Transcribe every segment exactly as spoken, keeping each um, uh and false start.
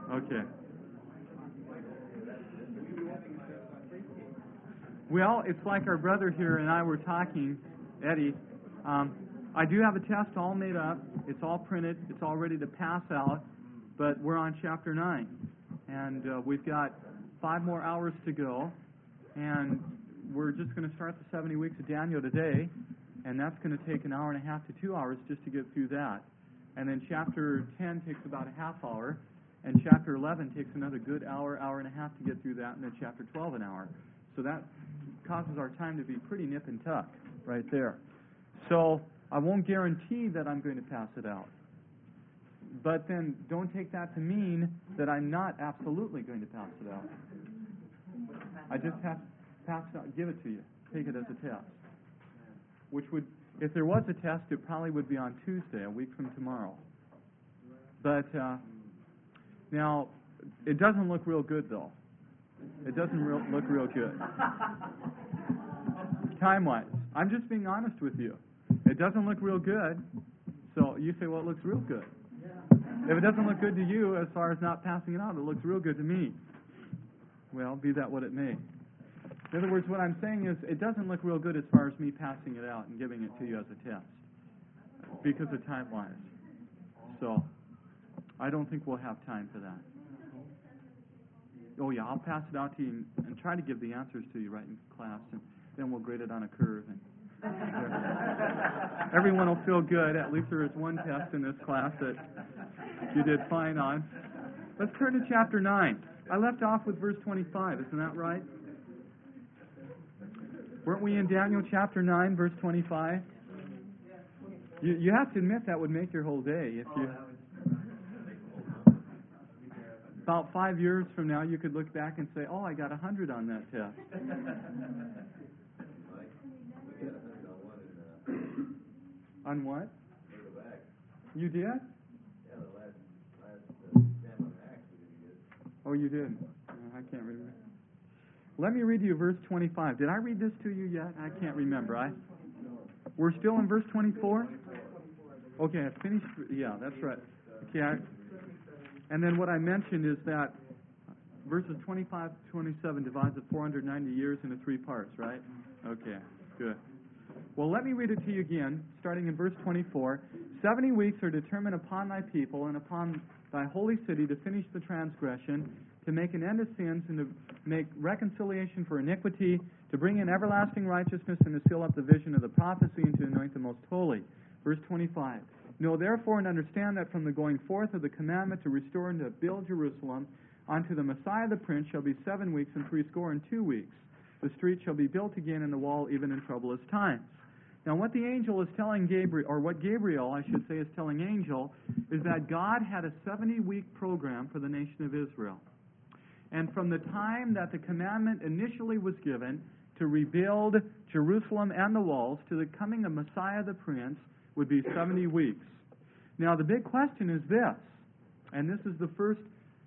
Okay. Well, it's like our brother here and I were talking, Eddie. Um, I do have a test all made up. It's all printed. It's all ready to pass out. But we're on chapter nine. And uh, we've got five more hours to go. And we're just going to start the seventy weeks of Daniel today. And that's going to take an hour and a half to two hours just to get through that. And then chapter ten takes about a half hour. And chapter eleven takes another good hour, hour and a half to get through that. And then chapter twelve an hour. So that causes our time to be pretty nip and tuck right there. So I won't guarantee that I'm going to pass it out. But then don't take that to mean that I'm not absolutely going to pass it out. I just have to pass it out, give it to you, take it as a test. Which would, if there was a test, it probably would be on Tuesday, a week from tomorrow. But uh, now, it doesn't look real good, though. It doesn't real, look real good. Time-wise. I'm just being honest with you. It doesn't look real good, so you say, well, it looks real good. If it doesn't look good to you as far as not passing it out, it looks real good to me. Well, be that what it may. In other words, what I'm saying is it doesn't look real good as far as me passing it out and giving it to you as a test because of time-wise. So I don't think we'll have time for that. Oh, yeah, I'll pass it out to you and, and try to give the answers to you right in class, and then we'll grade it on a curve. And everyone will feel good. At least there is one test in this class that you did fine on. Let's turn to chapter nine. I left off with verse twenty-five. Isn't that right? Weren't we in Daniel chapter nine, verse twenty-five? You, you have to admit that would make your whole day. If you, about five years from now, you could look back and say, oh, I got a hundred on that test. On what? You did? Yeah, the last, last uh, Daniel Acts we did. Oh, you did? Oh, I can't remember. Let me read you verse twenty-five. Did I read this to you yet? I can't remember. I. We're still in verse twenty-four? Okay, I finished. Yeah, that's right. Okay, I, and then what I mentioned is that verses twenty-five to twenty-seven divides the four hundred ninety years into three parts, right? Okay, good. Well, let me read it to you again, starting in verse twenty-four. Seventy weeks are determined upon thy people and upon thy holy city to finish the transgression, to make an end of sins, and to make reconciliation for iniquity, to bring in everlasting righteousness, and to seal up the vision of the prophecy, and to anoint the most holy. Verse twenty-five. Know therefore and understand that from the going forth of the commandment to restore and to build Jerusalem unto the Messiah the Prince shall be seven weeks and threescore and two weeks. The street shall be built again, and the wall even in troublous times. Now, what the angel is telling Gabriel, or what Gabriel, I should say, is telling angel, is that God had a seventy-week program for the nation of Israel. And from the time that the commandment initially was given to rebuild Jerusalem and the walls to the coming of Messiah the Prince would be seventy weeks. Now, the big question is this, and this is the first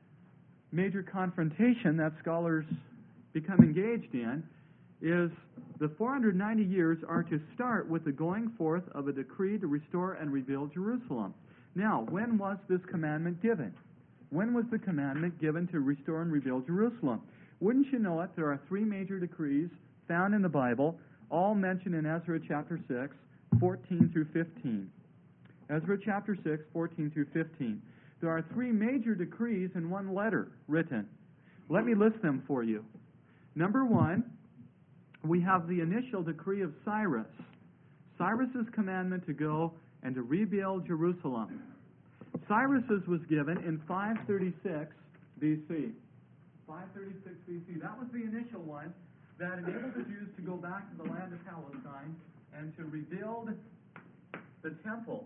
major confrontation that scholars become engaged in, is the four hundred ninety years are to start with the going forth of a decree to restore and rebuild Jerusalem. Now, when was this commandment given? When was the commandment given to restore and rebuild Jerusalem? Wouldn't you know it, there are three major decrees found in the Bible, all mentioned in Ezra chapter six, fourteen through fifteen. Ezra chapter six, fourteen through fifteen. There are three major decrees in one letter written. Let me list them for you. Number one, we have the initial decree of Cyrus. Cyrus's commandment to go and to rebuild Jerusalem. Cyrus's was given in five thirty-six B C. five thirty-six B C. That was the initial one that enabled the Jews to go back to the land of Palestine and to rebuild the temple.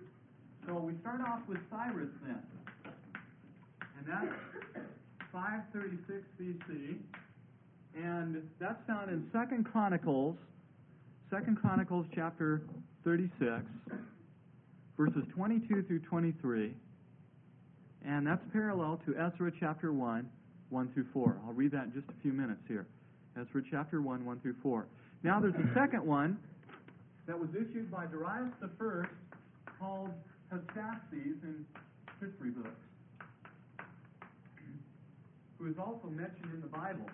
So we start off with Cyrus then. And that's five thirty-six B C. And that's found in Second Chronicles, Second Chronicles chapter thirty-six, verses twenty-two through twenty-three. And that's parallel to Ezra chapter one, one through four. I'll read that in just a few minutes here. Ezra chapter one, one through four. Now there's a second one that was issued by Darius the First called Heptastes in history books. mentioned in the Bible.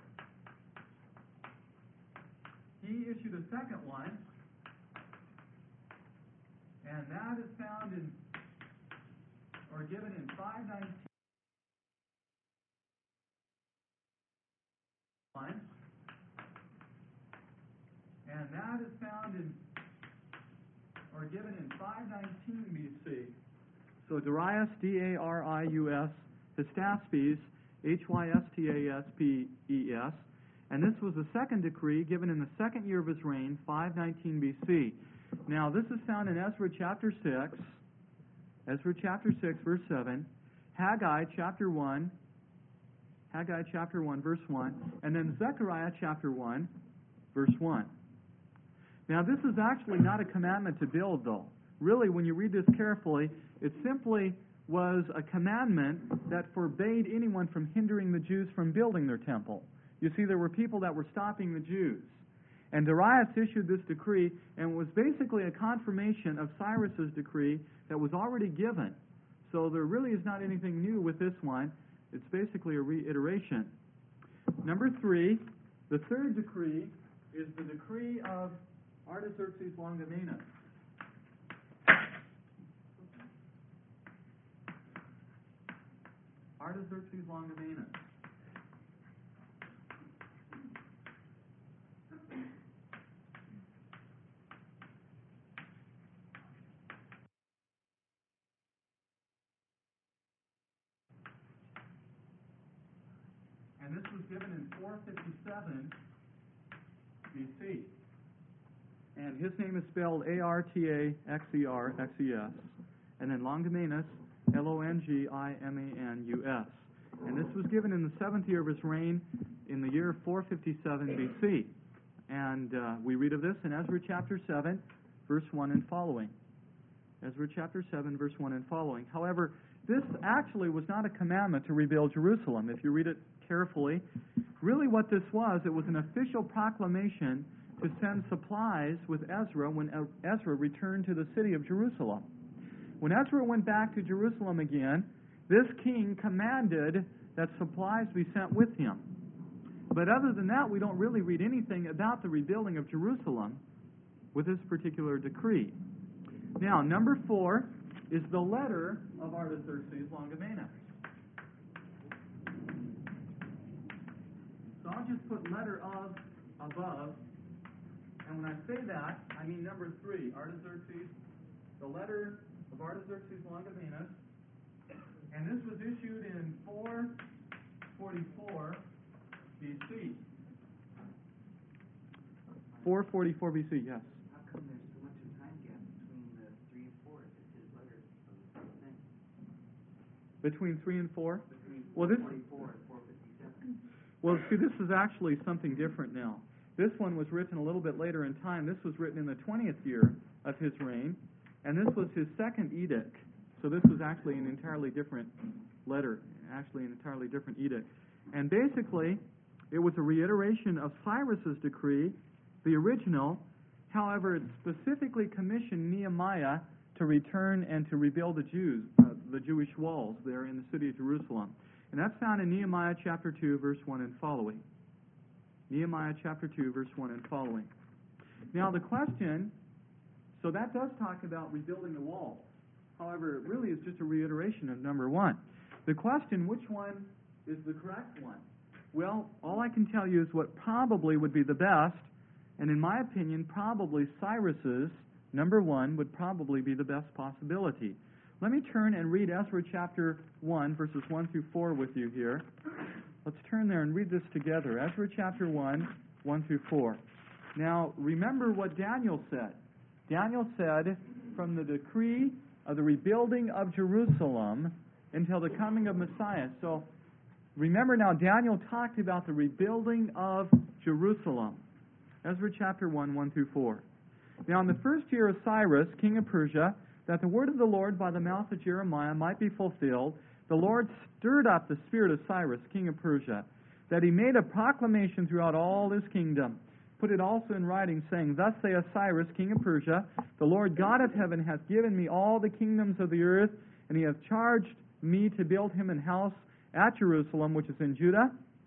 He issued a second one, and that is found in, or given in five nineteen. And that is found in, or given in five nineteen B C. So Darius, D A R I U S, Hystaspes, H Y S T A S P E S, and this was the second decree given in the second year of his reign, five nineteen B C. Now, this is found in Ezra chapter six, Ezra chapter six, verse seven, Haggai chapter one, Haggai chapter one, verse one, and then Zechariah chapter one, verse one. Now, this is actually not a commandment to build, though. Really, when you read this carefully, it simply was a commandment that forbade anyone from hindering the Jews from building their temple. You see, there were people that were stopping the Jews. And Darius issued this decree, and it was basically a confirmation of Cyrus's decree that was already given. So there really is not anything new with this one. It's basically a reiteration. Number three, the third decree is the decree of Artaxerxes Longimanus. Artaxerxes Longimanus. And this was given in four fifty-seven B C. And his name is spelled A R T A X E R X E S. And then Longimanus, L O N G I M A N U S. And this was given in the seventh year of his reign in the year four fifty-seven B C. And uh, we read of this in Ezra chapter seven, verse one and following. Ezra chapter seven, verse one and following. However, this actually was not a commandment to rebuild Jerusalem. If you read it carefully, really what this was, it was an official proclamation to send supplies with Ezra when Ezra returned to the city of Jerusalem. When Ezra went back to Jerusalem again, this king commanded that supplies be sent with him. But other than that, we don't really read anything about the rebuilding of Jerusalem with this particular decree. Now, number four is the letter of Artaxerxes Longimanus. So I'll just put letter of above. And when I say that, I mean number three, Artaxerxes, the letter of Artaxerxes Longimanus. And this was issued in four forty-four B C. four forty-four B C, yes. How come there's so much of a time gap between the three and four if it's his letters of the same thing? Between three and four? Between Well, four this, forty-four and four fifty-seven. well, see, this is actually something different now. This one was written a little bit later in time. This was written in the twentieth year of his reign, and this was his second edict. So this was actually an entirely different letter, actually an entirely different edict. And basically, it was a reiteration of Cyrus's decree, the original. However, it specifically commissioned Nehemiah to return and to rebuild the Jews, uh, the Jewish walls there in the city of Jerusalem. And that's found in Nehemiah chapter two, verse one and following. Nehemiah chapter two, verse one and following. Now the question, so that does talk about rebuilding the walls. However, it really is just a reiteration of number one. The question, which one is the correct one? Well, all I can tell you is what probably would be the best, and in my opinion, probably Cyrus's, number one, would probably be the best possibility. Let me turn and read Ezra chapter one, verses one through four with you here. Let's turn there and read this together. Ezra chapter one, one through four. Now, remember what Daniel said. Daniel said, from the decree of the rebuilding of Jerusalem until the coming of Messiah. So, remember now, Daniel talked about the rebuilding of Jerusalem. Ezra chapter one, one through four. Now, in the first year of Cyrus, king of Persia, that the word of the Lord by the mouth of Jeremiah might be fulfilled, the Lord stirred up the spirit of Cyrus, king of Persia, that he made a proclamation throughout all his kingdom, put it also in writing, saying, Thus saith Cyrus, king of Persia, the Lord God of heaven hath given me all the kingdoms of the earth, and he hath charged me to build him an house at Jerusalem, which is in Judah.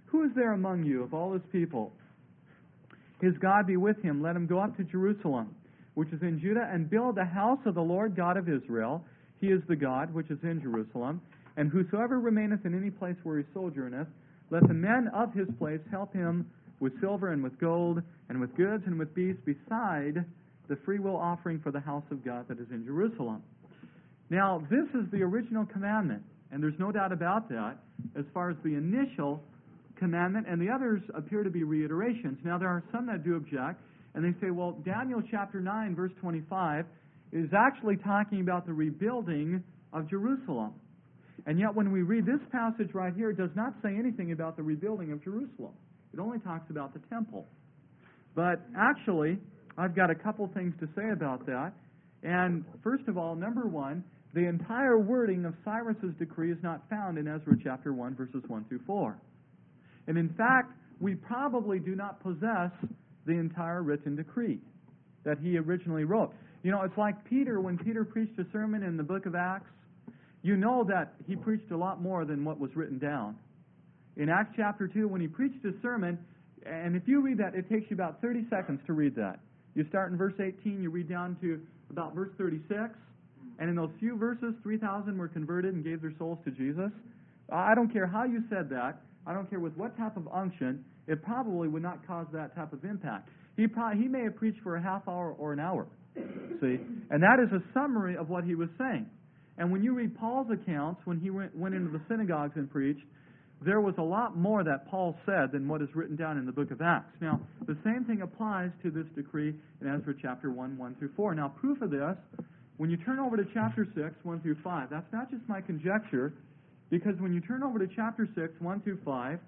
Who is there among you of all his people? His God be with him. Let him go up to Jerusalem, which is in Judah, and build the house of the Lord God of Israel. He is the God which is in Jerusalem. And whosoever remaineth in any place where he sojourneth, let the men of his place help him with silver and with gold and with goods and with beasts, beside the freewill offering for the house of God that is in Jerusalem. Now, this is the original commandment, and there's no doubt about that as far as the initial commandment, and the others appear to be reiterations. Now, there are some that do object, and they say, well, Daniel chapter nine, verse twenty-five, is actually talking about the rebuilding of Jerusalem. And yet, when we read this passage right here, it does not say anything about the rebuilding of Jerusalem. It only talks about the temple. But actually, I've got a couple things to say about that. And first of all, number one, the entire wording of Cyrus's decree is not found in Ezra chapter one, verses one through four. And in fact, we probably do not possess the entire written decree that he originally wrote. You know, it's like Peter, when Peter preached a sermon in the book of Acts, you know that he preached a lot more than what was written down. In Acts chapter two, when he preached his sermon, and if you read that, it takes you about thirty seconds to read that. You start in verse eighteen, you read down to about verse thirty-six, and in those few verses, three thousand were converted and gave their souls to Jesus. I don't care how you said that. I don't care with what type of unction. It probably would not cause that type of impact. He probably, he may have preached for a half hour or an hour. See? And that is a summary of what he was saying. And when you read Paul's accounts, when he went, went into the synagogues and preached, there was a lot more that Paul said than what is written down in the book of Acts. Now, the same thing applies to this decree in Ezra chapter one, one through four. Now, proof of this, when you turn over to chapter six, one through five, that's not just my conjecture, because when you turn over to chapter six, one through five,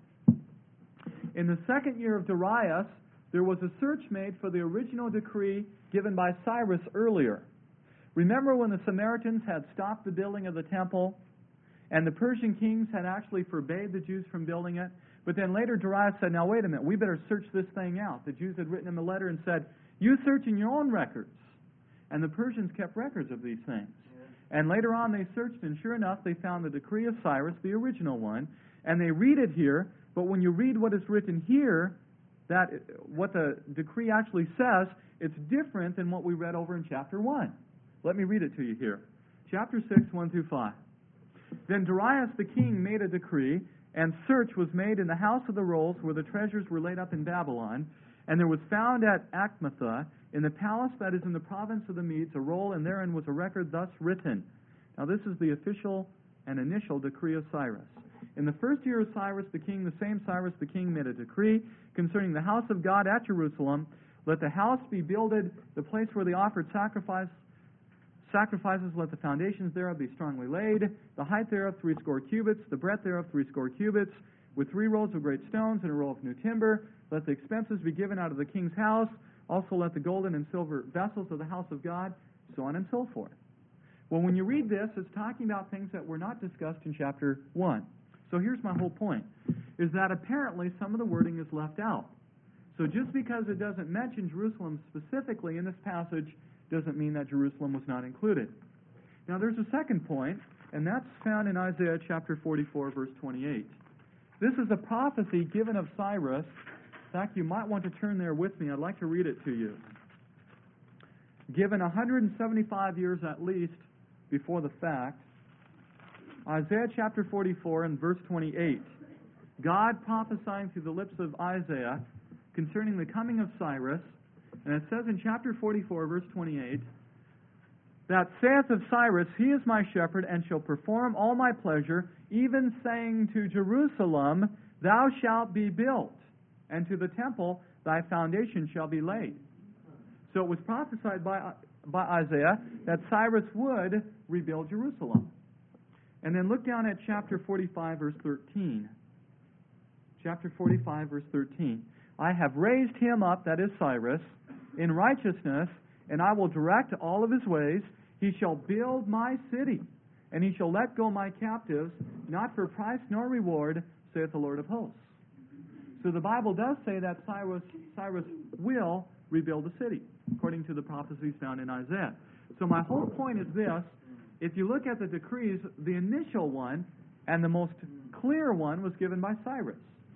in the second year of Darius, there was a search made for the original decree given by Cyrus earlier. Remember when the Samaritans had stopped the building of the temple, and the Persian kings had actually forbade the Jews from building it? But then later Darius said, now wait a minute, we better search this thing out. The Jews had written him a letter and said, you search in your own records. And the Persians kept records of these things. And later on they searched, and sure enough, they found the decree of Cyrus, the original one, and they read it here. But when you read what is written here, that what the decree actually says, it's different than what we read over in chapter one. Let me read it to you here. Chapter six, one through five. Then Darius the king made a decree, and search was made in the house of the rolls where the treasures were laid up in Babylon. And there was found at Achmetha, in the palace that is in the province of the Medes, a roll, and therein was a record thus written. Now this is the official and initial decree of Cyrus. In the first year of Cyrus the king, the same Cyrus the king made a decree concerning the house of God at Jerusalem. Let the house be builded, the place where they offered sacrifice, sacrifices, let the foundations thereof be strongly laid, the height thereof threescore cubits, the breadth thereof threescore cubits, with three rows of great stones and a row of new timber. Let the expenses be given out of the king's house. Also let the golden and silver vessels of the house of God, so on and so forth. Well, when you read this, it's talking about things that were not discussed in chapter one. So here's my whole point, is that apparently some of the wording is left out. So just because it doesn't mention Jerusalem specifically in this passage doesn't mean that Jerusalem was not included. Now there's a second point, and that's found in Isaiah chapter forty-four, verse twenty-eight. This is a prophecy given of Cyrus. In fact, you might want to turn there with me. I'd like to read it to you. Given one hundred seventy-five years at least before the fact, Isaiah chapter forty-four and verse twenty-eight. God prophesying through the lips of Isaiah concerning the coming of Cyrus. And it says in chapter forty-four, verse twenty-eight, that saith of Cyrus, he is my shepherd, and shall perform all my pleasure, even saying to Jerusalem, thou shalt be built, and to the temple thy foundation shall be laid. So it was prophesied by, by Isaiah that Cyrus would rebuild Jerusalem. And then look down at chapter forty-five, verse thirteen. Chapter forty-five, verse thirteen. I have raised him up, that is Cyrus, in righteousness, and I will direct all of his ways. He shall build my city, and he shall let go my captives, not for price nor reward, saith the Lord of hosts. So the Bible does say that Cyrus, Cyrus will rebuild the city, according to the prophecies found in Isaiah. So my whole point is this. If you look at the decrees, the initial one and the most clear one was given by Cyrus.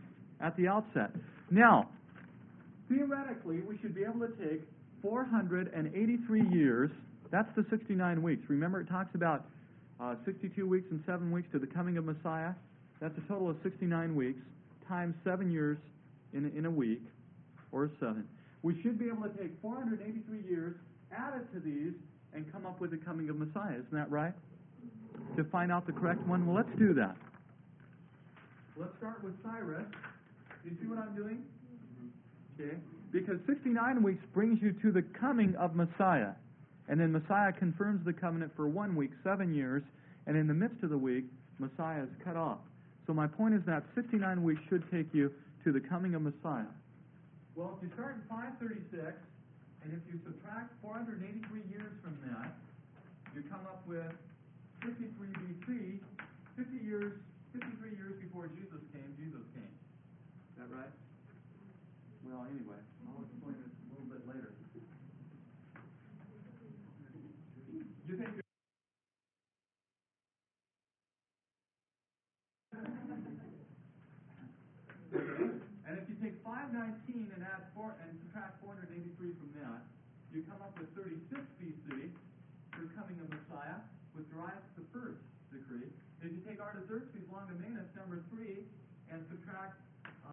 at the outset. Now, theoretically, we should be able to take four hundred eighty-three years. That's the sixty-nine weeks. Remember, it talks about uh, sixty-two weeks and seven weeks to the coming of Messiah. That's a total of sixty-nine weeks times seven years in a, in a week, or seven. We should be able to take four hundred eighty-three years, add it to these, and come up with the coming of Messiah. Isn't that right? To find out the correct one? Well, let's do that. Let's start with Cyrus. Do you see what I'm doing? Okay. Because sixty-nine weeks brings you to the coming of Messiah. And then Messiah confirms the covenant for one week, seven years, and in the midst of the week, Messiah is cut off. So my point is that sixty-nine weeks should take you to the coming of Messiah. Well, if you start in five thirty-six, and if you subtract four hundred eighty-three years from that, you come up with fifty-three B C, fifty years, fifty-three years before Jesus came, Jesus came. Is that right? Well, anyway, I'll explain this a little bit later. You think you're and if you take five nineteen and add four and subtract four hundred eighty-three from that, you come up with thirty-six B C, the coming of Messiah, with Darius the first decree. If you take Artaxerxes Longimanus, number three, and subtract uh,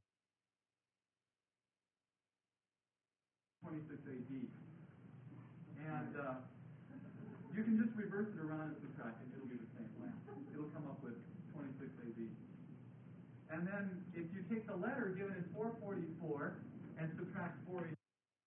twenty-six A D. And uh, you can just reverse it around and subtract it. It'll be the same way. It'll come up with twenty-six A D. And then if you take the letter given in four forty-four and subtract four eighty,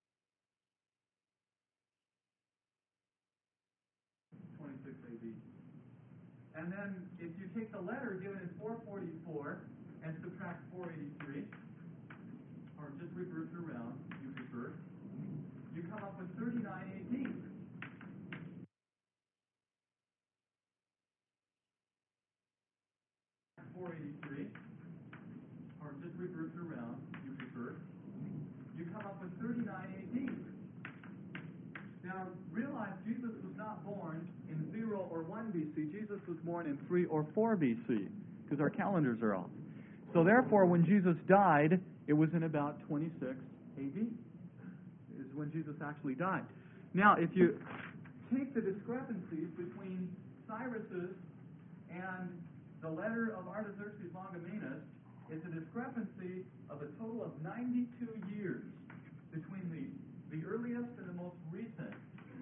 twenty-six A D. And then if you take the letter given in four forty-four and subtract four eighty-three, or just reverse it around, you prefer, you come up with thirty-nine A D. four eighty-three, or just reverse it around, you prefer, you come up with thirty-nine A D. Now, realize Jesus was not born in zero or one B C. Jesus was born in three or four B C, because our calendars are off. So therefore, when Jesus died, it was in about twenty-six A D, is when Jesus actually died. Now, if you take the discrepancies between Cyrus's and the letter of Artaxerxes Longimanus, it's a discrepancy of a total of ninety-two years between the, the earliest and the most recent.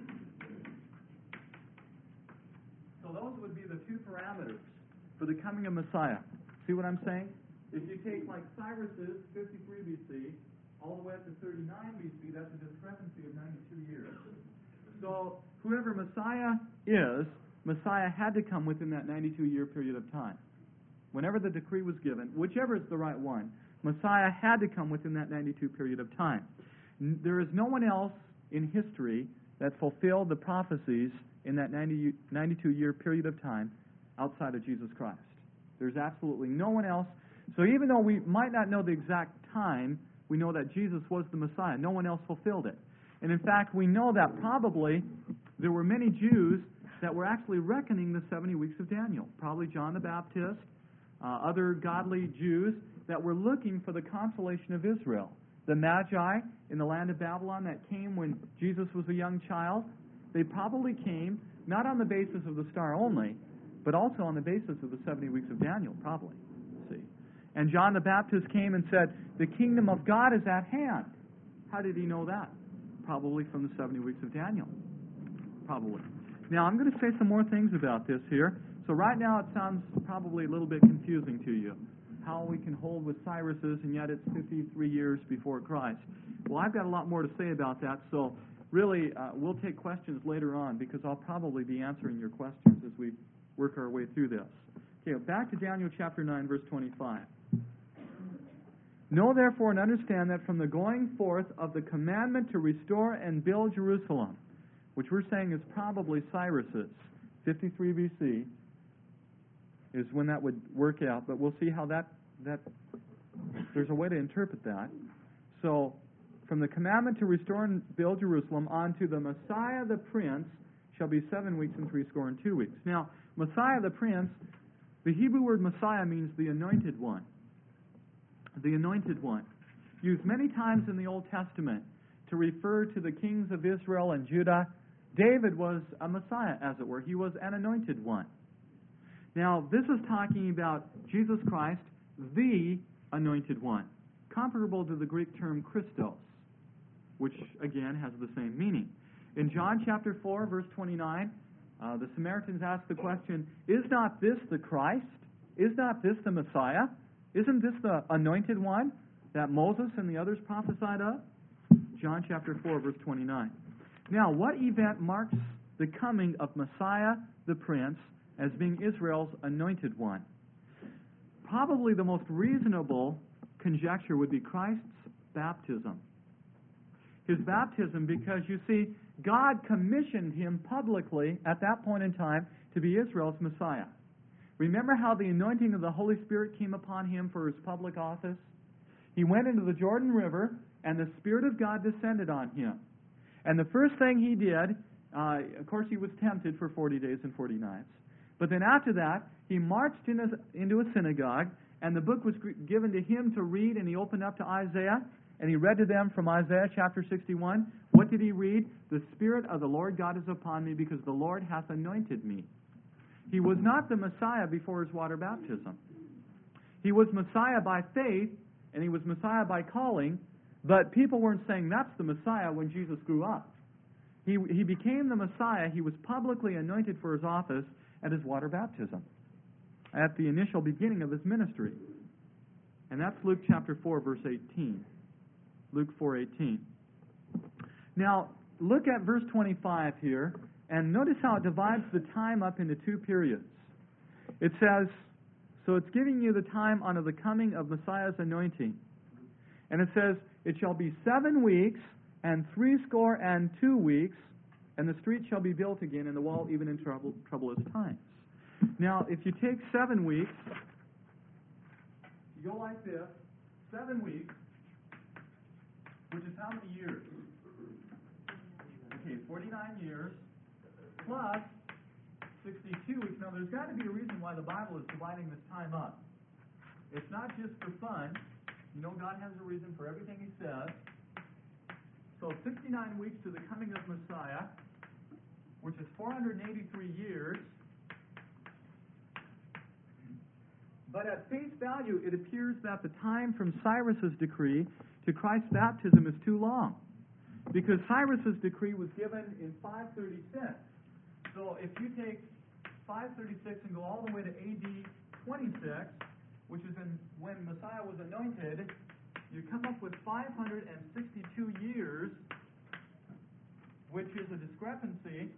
So those would be the two parameters for the coming of Messiah. See what I'm saying? If you take like Cyrus's fifty-three B C all the way up to thirty-nine B C, that's a discrepancy of ninety-two years. So whoever Messiah is, Messiah had to come within that ninety-two year period of time. Whenever the decree was given, whichever is the right one, Messiah had to come within that ninety-two period of time. There is no one else in history that fulfilled the prophecies in that ninety, ninety-two year period of time outside of Jesus Christ. There's absolutely no one else. So even though we might not know the exact time, we know that Jesus was the Messiah. No one else fulfilled it. And in fact, we know that probably there were many Jews that were actually reckoning the seventy weeks of Daniel. Probably John the Baptist, uh, other godly Jews that were looking for the consolation of Israel. The Magi in the land of Babylon that came when Jesus was a young child, they probably came not on the basis of the star only, but also on the basis of the seventy weeks of Daniel, probably. See? And John the Baptist came and said, the kingdom of God is at hand. How did he know that? Probably from the seventy weeks of Daniel. Probably. Now, I'm going to say some more things about this here. So right now it sounds probably a little bit confusing to you, how we can hold with Cyrus's and yet it's fifty-three years before Christ. Well, I've got a lot more to say about that, so really uh, we'll take questions later on because I'll probably be answering your questions as we work our way through this. Okay, back to Daniel chapter nine, verse twenty-five. Know therefore and understand that from the going forth of the commandment to restore and build Jerusalem, which we're saying is probably Cyrus's, fifty-three B C, is when that would work out. But we'll see how that, that there's a way to interpret that. So, from the commandment to restore and build Jerusalem unto the Messiah the Prince shall be seven weeks and three score and two weeks. Now, Messiah the Prince, the Hebrew word Messiah means the anointed one. the Anointed One, used many times in the Old Testament to refer to the kings of Israel and Judah. David was a Messiah, as it were. He was an Anointed One. Now, this is talking about Jesus Christ, the Anointed One, comparable to the Greek term Christos, which, again, has the same meaning. In John chapter four, verse twenty-nine, uh, the Samaritans ask the question, is not this the Christ? Is not this the Messiah? Isn't this the Anointed One that Moses and the others prophesied of? John chapter four, verse twenty-nine. Now, what event marks the coming of Messiah the Prince as being Israel's Anointed One? Probably the most reasonable conjecture would be Christ's baptism. His baptism, because you see, God commissioned him publicly at that point in time to be Israel's Messiah. Remember how the anointing of the Holy Spirit came upon him for his public office? He went into the Jordan River, and the Spirit of God descended on him. And the first thing he did, uh, of course, he was tempted for forty days and forty nights. But then after that, he marched in a, into a synagogue, and the book was given to him to read, and he opened up to Isaiah, and he read to them from Isaiah chapter sixty-one. What did he read? The Spirit of the Lord God is upon me, because the Lord hath anointed me. He was not the Messiah before his water baptism. He was Messiah by faith, and he was Messiah by calling, but people weren't saying that's the Messiah when Jesus grew up. He, he became the Messiah. He was publicly anointed for his office at his water baptism, at the initial beginning of his ministry. And that's Luke chapter four, verse eighteen. Luke four eighteen. Now, look at verse twenty-five here, and notice how it divides the time up into two periods. It says, so it's giving you the time unto the coming of Messiah's anointing. And it says, it shall be seven weeks and threescore and two weeks, and the street shall be built again, and the wall even in trouble, troublous times. Now, if you take seven weeks, you go like this, seven weeks, which is how many years? Okay, forty-nine years, plus sixty-two weeks. Now, there's got to be a reason why the Bible is dividing this time up. It's not just for fun. You know, God has a reason for everything he says. So sixty-nine weeks to the coming of Messiah, which is four hundred eighty-three years. But at face value, it appears that the time from Cyrus's decree to Christ's baptism is too long, because Cyrus's decree was given in five thirty-six. So if you take five thirty-six and go all the way to A D twenty-six, which is in, when Messiah was anointed, you come up with five hundred sixty-two years, which is a discrepancy.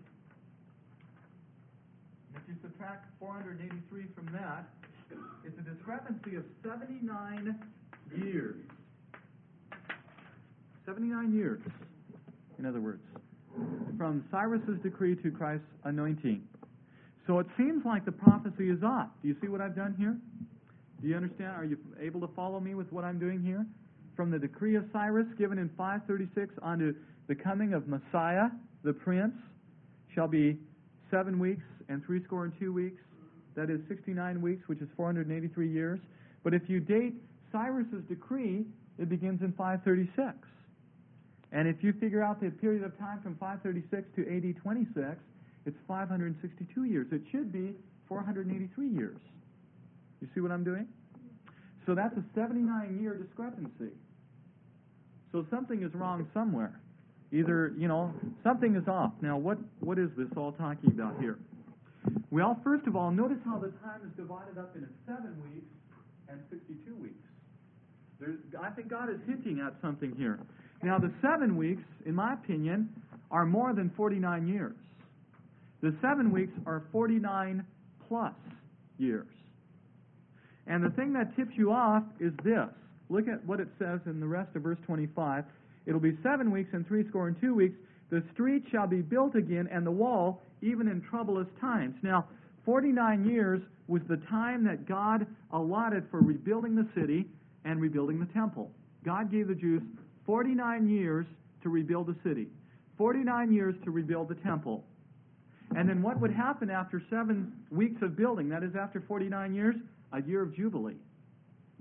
If you subtract four hundred eighty-three from that, it's a discrepancy of seventy-nine years. seventy-nine years, in other words, from Cyrus's decree to Christ's anointing. So it seems like the prophecy is off. Do you see what I've done here? Do you understand? Are you able to follow me with what I'm doing here? From the decree of Cyrus given in five thirty-six onto the coming of Messiah, the Prince, shall be seven weeks and threescore and two weeks. That is sixty-nine weeks, which is four hundred eighty-three years. But if you date Cyrus's decree, it begins in five thirty-six. And if you figure out the period of time from five thirty-six to A D twenty-six, it's five hundred sixty-two years. It should be four hundred eighty-three years. You see what I'm doing? So that's a seventy-nine year discrepancy. So something is wrong somewhere. Either, you know, something is off. Now, what, what is this all talking about here? Well, first of all, notice how the time is divided up into seven weeks and sixty-two weeks. There's, I think God is hinting at something here. Now, the seven weeks, in my opinion, are more than forty-nine years. The seven weeks are forty-nine plus years. And the thing that tips you off is this. Look at what it says in the rest of verse twenty-five. It'll be seven weeks and threescore and two weeks. The street shall be built again, and the wall even in troublous times. Now, forty-nine years was the time that God allotted for rebuilding the city and rebuilding the temple. God gave the Jews forty-nine years to rebuild the city, forty-nine years to rebuild the temple. And then what would happen after seven weeks of building? That is, after forty-nine years, a year of Jubilee.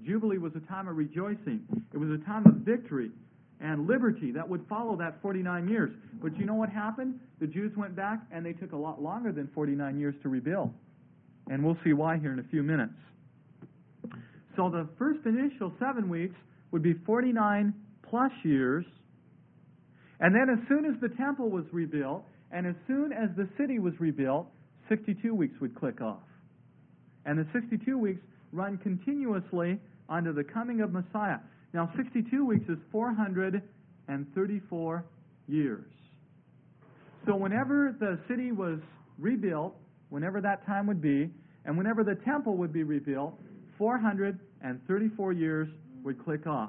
Jubilee was a time of rejoicing. It was a time of victory and liberty that would follow that forty-nine years. But you know what happened? The Jews went back, and they took a lot longer than forty-nine years to rebuild. And we'll see why here in a few minutes. So the first initial seven weeks would be forty-nine plus years. And then as soon as the temple was rebuilt, and as soon as the city was rebuilt, sixty-two weeks would click off. And the sixty-two weeks run continuously unto the coming of Messiah. Now, sixty-two weeks is four hundred thirty-four years. So whenever the city was rebuilt, whenever that time would be, and whenever the temple would be rebuilt, four hundred thirty-four years would click off.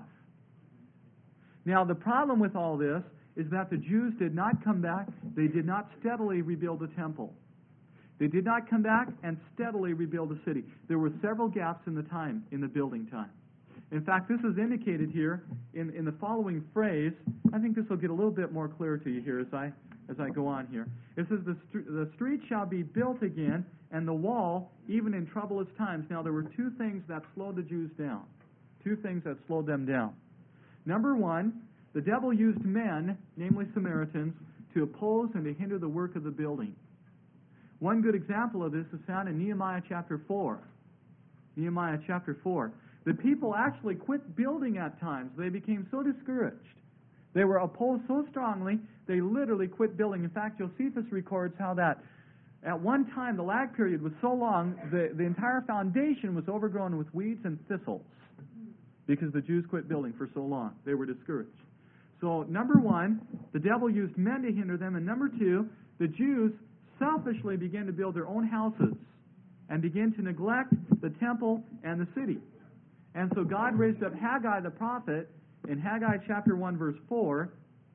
Now, the problem with all this is that the Jews did not come back. They did not steadily rebuild the temple. They did not come back and steadily rebuild the city. There were several gaps in the time, in the building time. In fact, this is indicated here in, in the following phrase. I think this will get a little bit more clear to you here as I as I go on here. It says, the, st- the street shall be built again, and the wall, even in troublous times. Now, there were two things that slowed the Jews down. Two things that slowed them down. Number one, the devil used men, namely Samaritans, to oppose and to hinder the work of the building. One good example of this is found in Nehemiah chapter four. Nehemiah chapter four. The people actually quit building at times. They became so discouraged. They were opposed so strongly, they literally quit building. In fact, Josephus records how that at one time the lag period was so long, the, the entire foundation was overgrown with weeds and thistles because the Jews quit building for so long. They were discouraged. So, number one, the devil used men to hinder them. And number two, the Jews selfishly began to build their own houses and began to neglect the temple and the city. And so God raised up Haggai the prophet in Haggai chapter one, verse four.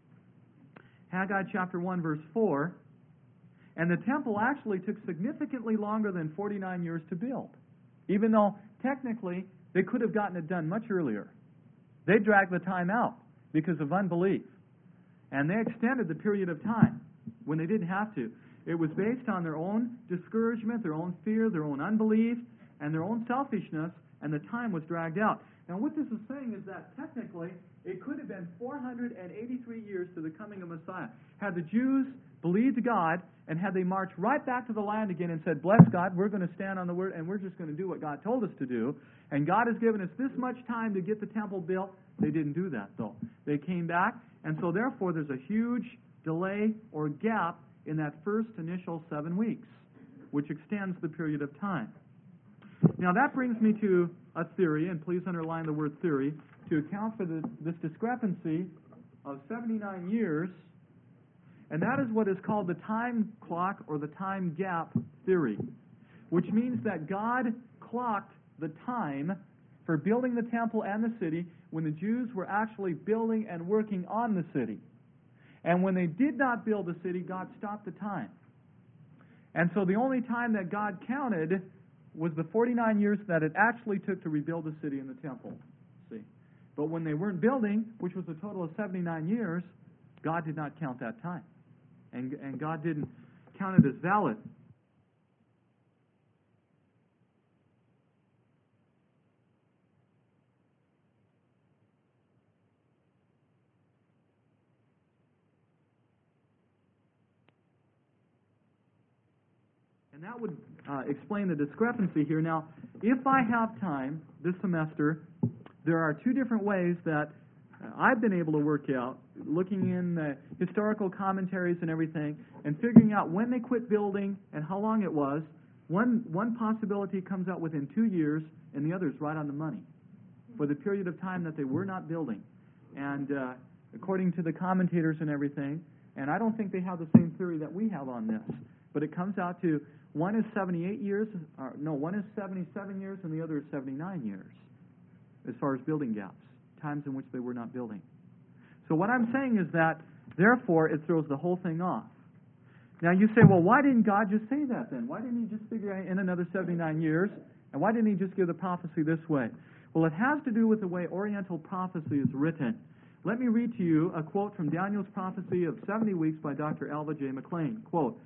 Haggai chapter one, verse four. And the temple actually took significantly longer than forty-nine years to build, even though technically they could have gotten it done much earlier. They dragged the time out because of unbelief. And they extended the period of time when they didn't have to. It was based on their own discouragement, their own fear, their own unbelief, and their own selfishness, and the time was dragged out. Now, what this is saying is that technically it could have been four hundred eighty-three years to the coming of Messiah. Had the Jews believed God, and had they marched right back to the land again and said, bless God, we're going to stand on the word, and we're just going to do what God told us to do, and God has given us this much time to get the temple built, they didn't do that, though. They came back, and so therefore there's a huge delay or gap in that first initial seven weeks, which extends the period of time. Now that brings me to a theory, and please underline the word theory, to account for the, this discrepancy of seventy-nine years, and that is what is called the time clock or the time gap theory, which means that God clocked the time for building the temple and the city when the Jews were actually building and working on the city. And when they did not build the city, God stopped the time. And so the only time that God counted was the forty-nine years that it actually took to rebuild the city and the temple. See? But when they weren't building, which was a total of seventy-nine years, God did not count that time. And, and God didn't count it as valid. And that would uh, explain the discrepancy here. Now, if I have time this semester, there are two different ways that uh, I've been able to work out, looking in uh, historical commentaries and everything, and figuring out when they quit building and how long it was. One, one possibility comes out within two years, and the other is right on the money for the period of time that they were not building. And uh, according to the commentators and everything, and I don't think they have the same theory that we have on this, but it comes out to one is seventy-eight years, or no, one is seventy-seven years, and the other is seventy-nine years, as far as building gaps, times in which they were not building. So what I'm saying is that, therefore, it throws the whole thing off. Now you say, well, why didn't God just say that then? Why didn't he just figure in another seventy-nine years? And why didn't he just give the prophecy this way? Well, it has to do with the way Oriental prophecy is written. Let me read to you a quote from Daniel's prophecy of seventy weeks by Doctor Alva J. McLean. Quote,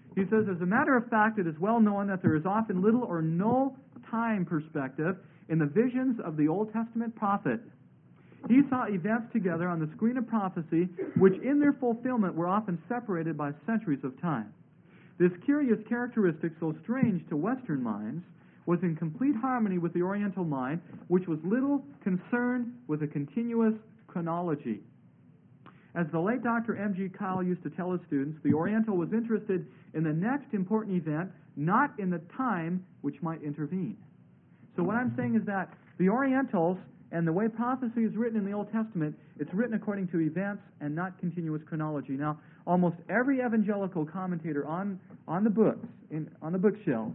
He says, as a matter of fact, it is well known that there is often little or no time perspective in the visions of the Old Testament prophet. He saw events together on the screen of prophecy, which in their fulfillment were often separated by centuries of time. This curious characteristic, so strange to Western minds, was in complete harmony with the Oriental mind, which was little concerned with a continuous chronology. As the late Doctor M G Kyle used to tell his students, the Oriental was interested in the next important event, not in the time which might intervene. So what I'm saying is that the Orientals, and the way prophecy is written in the Old Testament, it's written according to events and not continuous chronology. Now, almost every evangelical commentator on, on the books, in, on the bookshelves,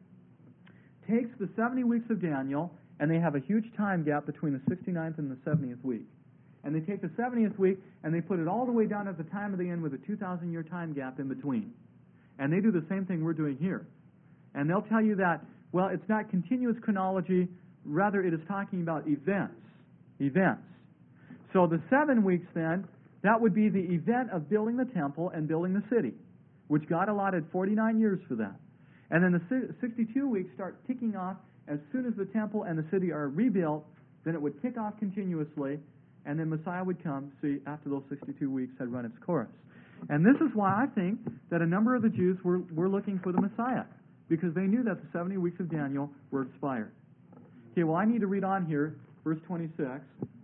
takes the seventy weeks of Daniel, and they have a huge time gap between the sixty-ninth and the seventieth week. And they take the seventieth week, and they put it all the way down at the time of the end with a two thousand year time gap in between. And they do the same thing we're doing here. And they'll tell you that, well, it's not continuous chronology, rather it is talking about events. Events. So the seven weeks then, that would be the event of building the temple and building the city, which God allotted forty-nine years for that. And then the sixty-two weeks start ticking off as soon as the temple and the city are rebuilt, then it would tick off continuously, and then Messiah would come, see, after those sixty-two weeks had run its course. And this is why I think that a number of the Jews were, were looking for the Messiah, because they knew that the seventy weeks of Daniel were expired. Okay, well, I need to read on here, verse twenty-six.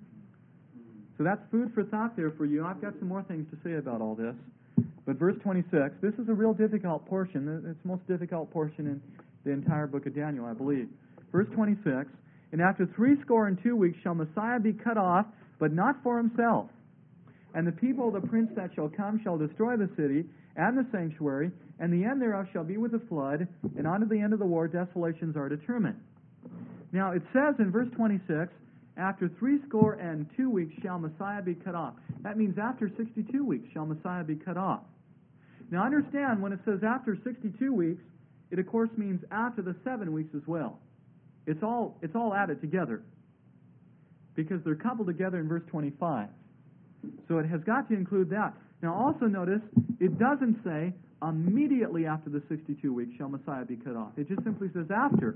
So that's food for thought there for you. I've got some more things to say about all this. But verse twenty-six, this is a real difficult portion. It's the most difficult portion in the entire book of Daniel, I believe. Verse twenty-six, and after threescore and two weeks shall Messiah be cut off, but not for himself. And the people of the prince that shall come shall destroy the city and the sanctuary, and the end thereof shall be with a flood, and unto the end of the war desolations are determined. Now it says in verse twenty-six, after threescore and two weeks shall Messiah be cut off. That means after sixty-two weeks shall Messiah be cut off. Now understand, when it says after sixty-two weeks, it of course means after the seven weeks as well. It's all, it's all added together, because they're coupled together in verse twenty-five. So it has got to include that. Now also notice, it doesn't say immediately after the sixty-two weeks shall Messiah be cut off. It just simply says after.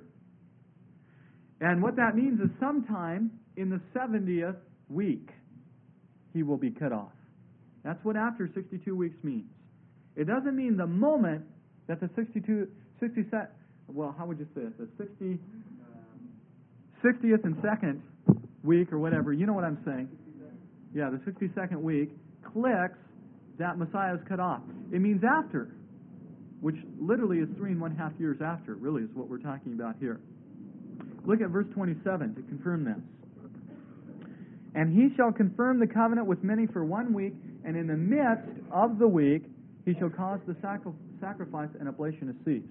And what that means is sometime in the seventieth week he will be cut off. That's what after sixty-two weeks means. It doesn't mean the moment that the sixty-two, sixty, well, how would you say it? The sixty, sixtieth and second week or whatever, you know what I'm saying. Yeah, the sixty-second week clicks that Messiah is cut off. It means after, which literally is three and one half years after, really is what we're talking about here. Look at verse twenty-seven to confirm this. And he shall confirm the covenant with many for one week, and in the midst of the week he shall cause the sacri- sacrifice and oblation to cease.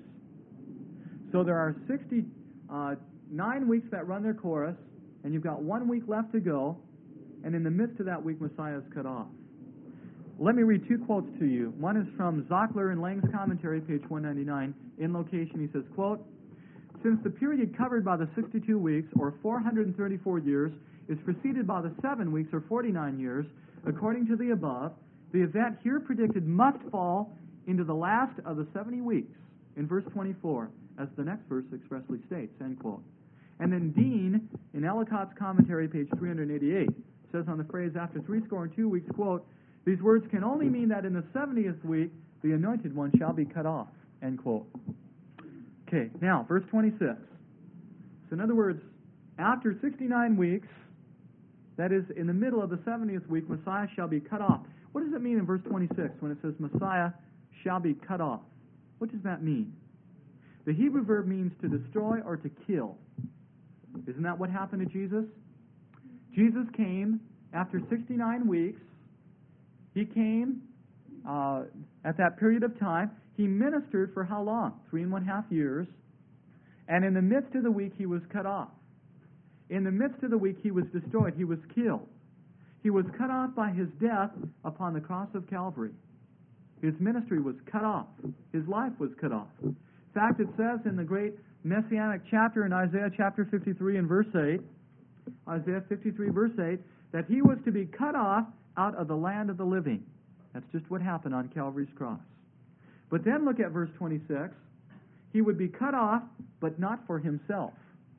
So there are sixty-nine weeks that run their course, and you've got one week left to go, and in the midst of that week Messiah is cut off. Let me read two quotes to you. One is from Zockler in Lang's commentary, page one ninety-nine. In location, he says, quote, since the period covered by the sixty-two weeks, or four hundred thirty-four years, is preceded by the seven weeks, or forty-nine years, according to the above, the event here predicted must fall into the last of the seventy weeks, in verse twenty-four, as the next verse expressly states, end quote. And then Dean, in Ellicott's commentary, page three eighty-eight, says on the phrase, after threescore and two weeks, quote, these words can only mean that in the seventieth week, the anointed one shall be cut off, end quote. Okay, now, verse twenty-six. So in other words, after sixty-nine weeks, that is, in the middle of the seventieth week, Messiah shall be cut off. What does it mean in verse twenty-six when it says Messiah shall be cut off? What does that mean? The Hebrew verb means to destroy or to kill. Isn't that what happened to Jesus? Jesus came after sixty-nine weeks. He came uh, at that period of time. He ministered for how long? Three and one half years. And in the midst of the week, he was cut off. In the midst of the week, he was destroyed. He was killed. He was cut off by his death upon the cross of Calvary. His ministry was cut off. His life was cut off. In fact, it says in the great Messianic chapter in Isaiah chapter fifty-three and verse eight, Isaiah fifty-three verse eight, that he was to be cut off out of the land of the living. That's just what happened on Calvary's cross. But then look at verse twenty-six. He would be cut off, but not for himself.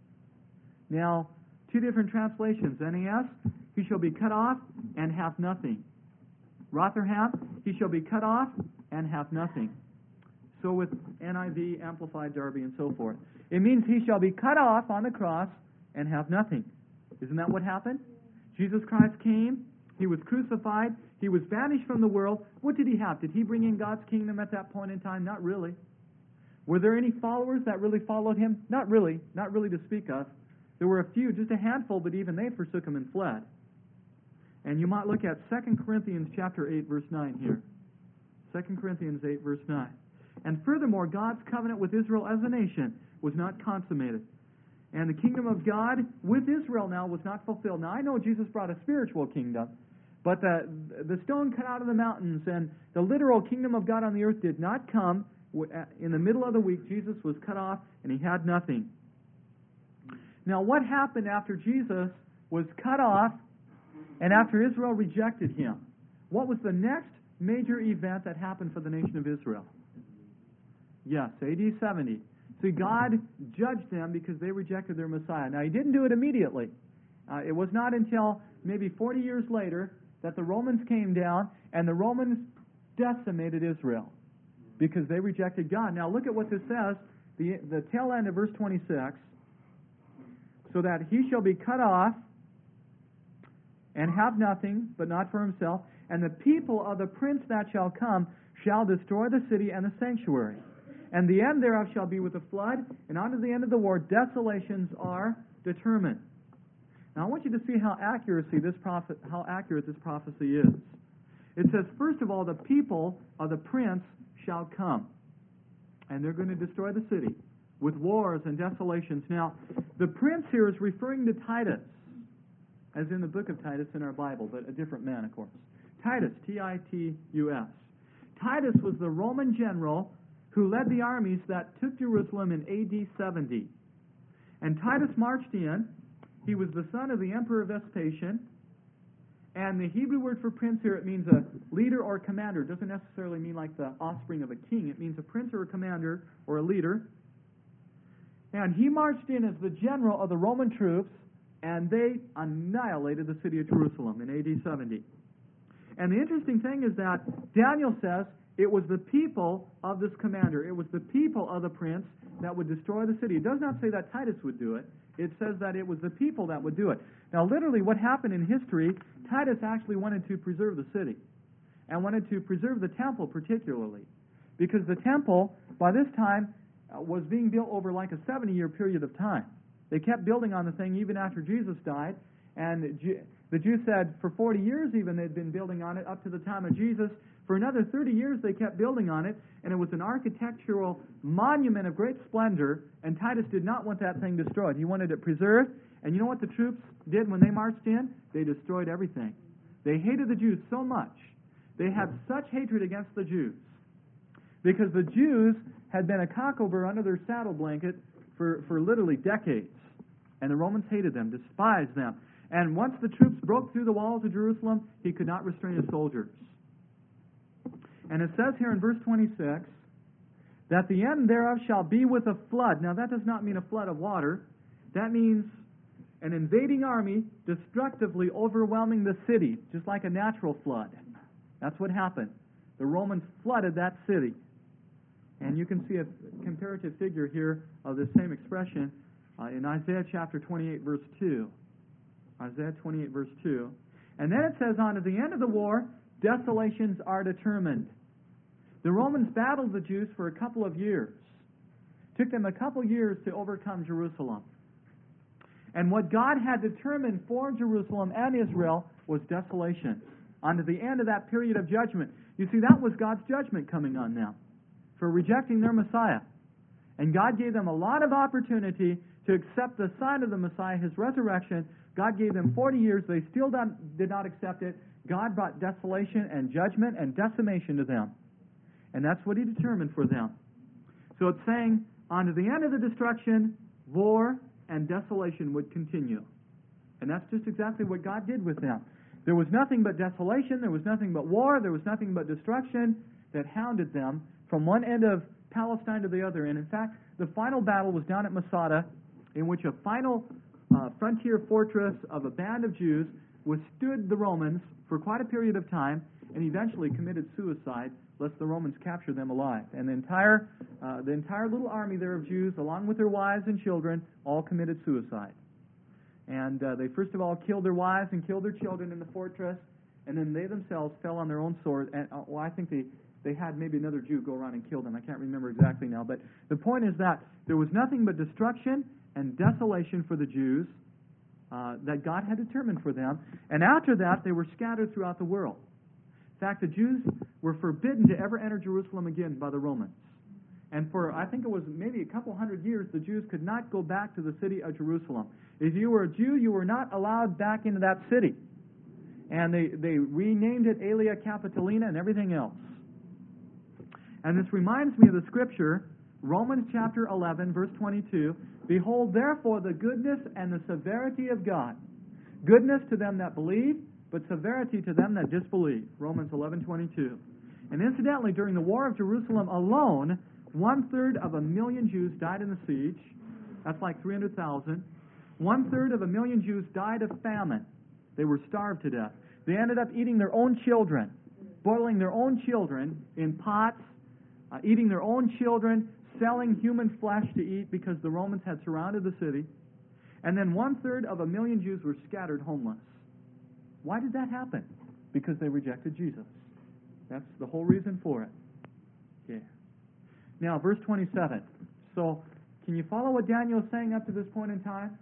Now, two different translations. N A S, he shall be cut off and have nothing. Rotherham, he shall be cut off and have nothing. So with N I V, Amplified, Darby, and so forth. It means he shall be cut off on the cross and have nothing. Isn't that what happened? Jesus Christ came, he was crucified, he was banished from the world. What did he have? Did he bring in God's kingdom at that point in time? Not really. Were there any followers that really followed him? Not really. Not really to speak of. There were a few, just a handful, but even they forsook him and fled. And you might look at Second Corinthians chapter eight, verse nine here. Second Corinthians eight, verse nine. And furthermore, God's covenant with Israel as a nation was not consummated. And the kingdom of God with Israel now was not fulfilled. Now, I know Jesus brought a spiritual kingdom, but the, the stone cut out of the mountains and the literal kingdom of God on the earth did not come. In the middle of the week, Jesus was cut off and he had nothing. Now, what happened after Jesus was cut off and after Israel rejected him? What was the next major event that happened for the nation of Israel? Yes, A D seventy. See, God judged them because they rejected their Messiah. Now, he didn't do it immediately. Uh, it was not until maybe forty years later that the Romans came down and the Romans decimated Israel because they rejected God. Now, look at what this says, the, the tail end of verse twenty-six. So that he shall be cut off and have nothing, but not for himself, and the people of the prince that shall come shall destroy the city and the sanctuary. And the end thereof shall be with a flood, and unto the end of the war desolations are determined. Now I want you to see how accuracy this prophet, how accurate this prophecy is. It says, first of all, the people of the prince shall come, and they're going to destroy the city with wars and desolations. Now, the prince here is referring to Titus, as in the book of Titus in our Bible, but a different man, of course. Titus, T I T U S. Titus was the Roman general who led the armies that took Jerusalem in A D seventy. And Titus marched in. He was the son of the Emperor Vespasian. And the Hebrew word for prince here, it means a leader or commander. It doesn't necessarily mean like the offspring of a king. It means a prince or a commander or a leader. And he marched in as the general of the Roman troops, and they annihilated the city of Jerusalem in A D seventy. And the interesting thing is that Daniel says it was the people of this commander, it was the people of the prince that would destroy the city. It does not say that Titus would do it. It says that it was the people that would do it. Now, literally, what happened in history, Titus actually wanted to preserve the city and wanted to preserve the temple particularly, because the temple, by this time, was being built over like a seventy-year period of time. They kept building on the thing even after Jesus died, and the Jews said for forty years even they'd been building on it up to the time of Jesus. For another thirty years they kept building on it, and it was an architectural monument of great splendor, and Titus did not want that thing destroyed. He wanted it preserved, and you know what the troops did when they marched in? They destroyed everything. They hated the Jews so much. They had such hatred against the Jews, because the Jews had been a cockleburr under their saddle blanket for, for literally decades. And the Romans hated them, despised them. And once the troops broke through the walls of Jerusalem, he could not restrain his soldiers. And it says here in verse twenty-six, that the end thereof shall be with a flood. Now that does not mean a flood of water. That means an invading army destructively overwhelming the city, just like a natural flood. That's what happened. The Romans flooded that city. And you can see a comparative figure here of the same expression uh, in Isaiah chapter twenty-eight, verse two. Isaiah twenty-eight, verse two. And then it says, on to the end of the war, desolations are determined. The Romans battled the Jews for a couple of years. It took them a couple of years to overcome Jerusalem. And what God had determined for Jerusalem and Israel was desolation. On to the end of that period of judgment. You see, that was God's judgment coming on them for rejecting their Messiah. And God gave them a lot of opportunity to accept the sign of the Messiah, his resurrection. God gave them forty years. They still did not accept it. God brought desolation and judgment and decimation to them. And that's what he determined for them. So it's saying, on to the end of the destruction, war and desolation would continue. And that's just exactly what God did with them. There was nothing but desolation. There was nothing but war. There was nothing but destruction that hounded them from one end of Palestine to the other. And in fact, the final battle was down at Masada, in which a final uh, frontier fortress of a band of Jews withstood the Romans for quite a period of time and eventually committed suicide lest the Romans capture them alive. And the entire, uh, the entire little army there of Jews, along with their wives and children, all committed suicide. And uh, they first of all killed their wives and killed their children in the fortress, and then they themselves fell on their own sword. And uh, well, I think they, they had maybe another Jew go around and kill them. I can't remember exactly now. But the point is that there was nothing but destruction and desolation for the Jews uh, that God had determined for them. And after that, they were scattered throughout the world. In fact, the Jews were forbidden to ever enter Jerusalem again by the Romans. And for, I think it was maybe a couple hundred years, the Jews could not go back to the city of Jerusalem. If you were a Jew, you were not allowed back into that city. And they, they renamed it Aelia Capitolina and everything else. And this reminds me of the scripture, Romans chapter eleven, verse twenty-two. Behold, therefore, the goodness and the severity of God. Goodness to them that believe, but severity to them that disbelieve. Romans eleven, twenty-two. And incidentally, during the War of Jerusalem alone, one-third of a million Jews died in the siege. That's like three hundred thousand. One-third of a million Jews died of famine. They were starved to death. They ended up eating their own children, boiling their own children in pots, uh, eating their own children, selling human flesh to eat because the Romans had surrounded the city. And then one-third of a million Jews were scattered homeless. Why did that happen? Because they rejected Jesus. That's the whole reason for it. Yeah. Now, verse twenty-seven. So, can you follow what Daniel is saying up to this point in time?